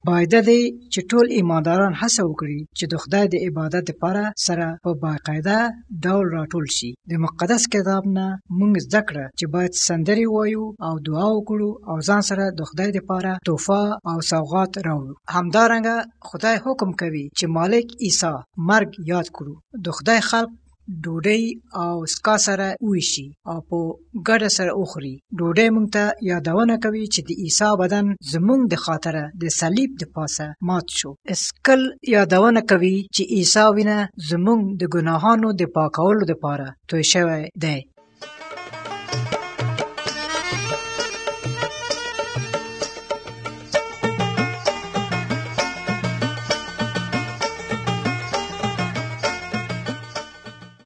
باید دی چې ټول ایمانداران هڅه وکړي چې د خدای د عبادت لپاره سره په باقاعده ډول راټول شي. د مقدس کتاب نه موږ زده کړه چې باید سندرې وایو او دعا وکړو او ځان سره د خدای لپاره تحفه او سوغات راوړو. همدارنګه خدای حکم کوي چې مالک عیسی مرګ یاد کړو. د خدای خلق ډوډۍ او سکا سره ویشي او په ګډه سره وخوري. ډوډۍ موږ ته یادونه کوي چې د عیسی بدن زموږ د خاطره د صلیب د پاسه مات شو. اسکل یادونه کوي چې عیسی وینه زموږ د ګناهانو د پاکولو لپاره توی شوی دی.